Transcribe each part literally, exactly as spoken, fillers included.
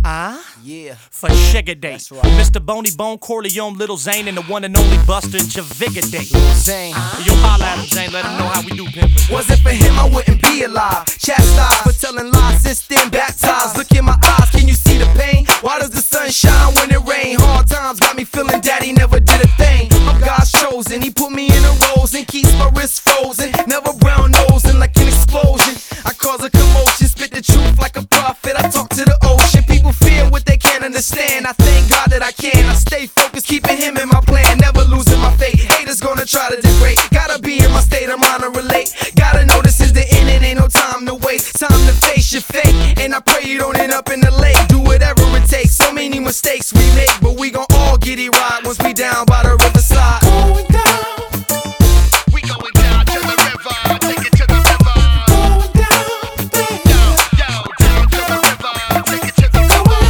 Ah, Yeah, for Sugar Day. That's right. Mister Boney Bone, Corleone, Little Zane, and the one and only Buster Javigga Day. Zane. Yo, holla at him, Zane. Let him know how we do pimpin'. Was it for him, I wouldn't be alive. Chastised for telling lies, since then baptized. Look in my eyes, can you see the pain? Why does the sun shine when it rain? Hard times got me feeling daddy never did a thing. I'm God's chosen, he put me in a rose and keeps my wrist frozen. Never brown nosing like an explosion. I cause a commotion, spit the truth like a prophet. I talk to the ocean, people fear what they can't understand. I thank God that I can, I stay focused, keeping him in my plan. Never losing my faith, haters gonna try to degrade. Gotta be in my state of mind to relate. Gotta know this is the end, it ain't no time to waste. Time to face your fate, and I pray you don't end up in the lake. Do whatever it takes, so many mistakes we make, but we gon' all get it right once we down by the riverside. Going down, We going down to the river, take it to the river. going down, baby. Yo, yo, down to the river, take it to the river.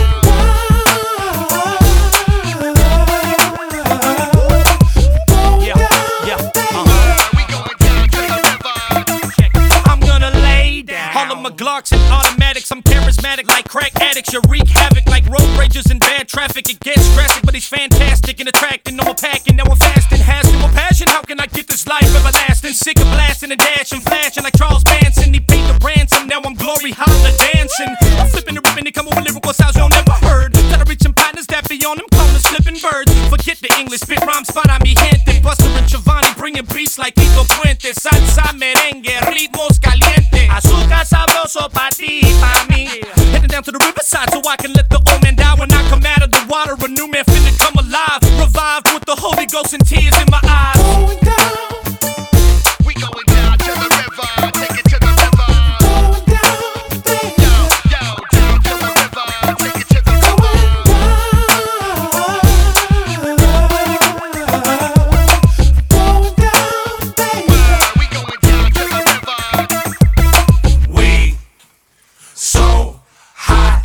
Yeah, yeah, uh-huh. We going down to the river. I'm gonna lay down all of my Glocks and automatics. I'm charismatic like crack addicts. You wreak havoc like road ragers and bad traffic. It gets drastic, but he's fantastic and attracting. No more packing, now I'm fasting. Has no passion. How can I get this life everlasting? Sick of blasting and dashing, flashing like Charles Manson. He paid the ransom. Now I'm glory holla dancing. I'm flipping and ripping. They come up with lyrical sounds you never heard. Tell to reach some partners that be on them corners flipping birds. Forget the English, spit rhymes para mi gente. Buster and Giovanni bringing beats like Tito Puente. Salsa, merengue, ritmos caliente. Azúcar sabroso pa ti, pa mí. Heading down to the riverside so I can let the old man die. When I come out of the water, a new man finna come alive. Revived with the Holy Ghost and tears in my eyes. Going down, We going down to the river, take it to the river. going down, baby. Yo, yo, down to the river, take it to the river. Going down, baby. We going down to the river. We so hot.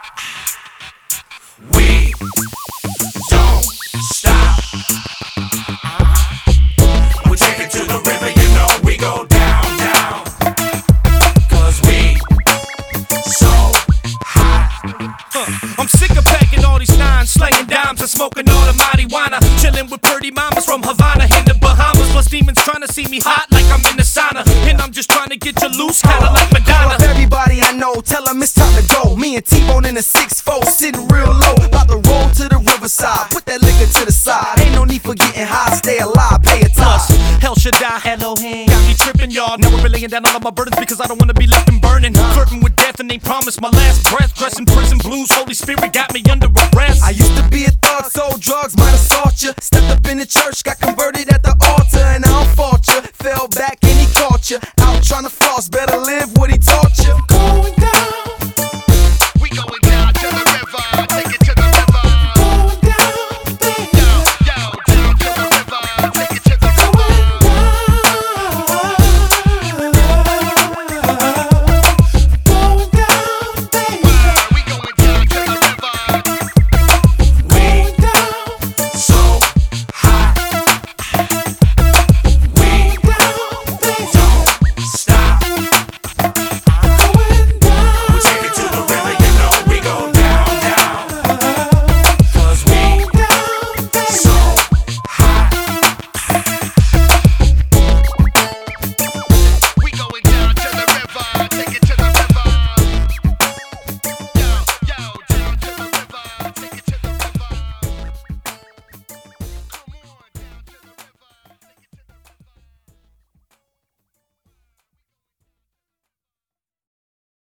We don't stop. We take it to the river, you know we go down, down. Cause we so hot. Huh. I'm sick of packing all these nines, slanging dimes and smoking all the marijuana. Chilling with pretty mamas from Havana in the Bahamas. Plus demons trying to see me hot like I'm in the sauna. And I'm just trying to get you loose, kinda like Madonna. Love everybody I know, tell them it's time to go. Me and T-Bone in a six four, sitting real low. About to roll to the riverside, put that liquor to the side. Ain't no need for getting high, stay alive, pay a Plus, tithe. hell should die, Elohim. Got me tripping, y'all. Now we're laying down all of my burdens because I don't wanna be left and burning. Flirting with death and they promised my last breath. Dressing prison blues, Holy Spirit got me under arrest. I used to be a thug, sold drugs, might assault ya. Stepped up in the church, got converted.